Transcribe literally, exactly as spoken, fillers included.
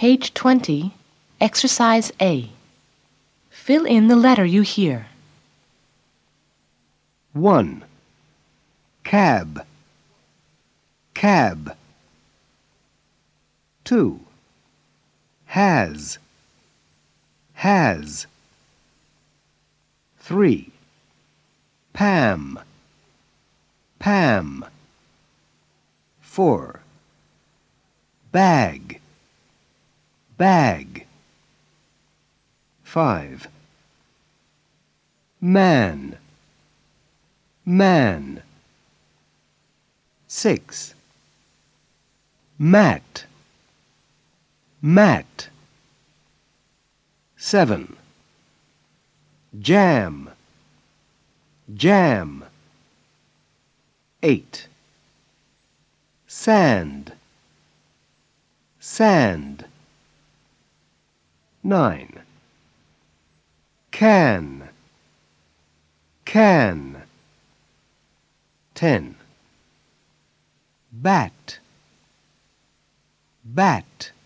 Page twenty, Exercise A. Fill in the letter you hear. one. Cab, cab. two. Has, has. three. Pam, Pam. four. Bag, bag. five. Man, man. six. Mat, mat. seven. Jam, jam. eight. Sand, sand. nine. Can, can. ten. Bat, bat.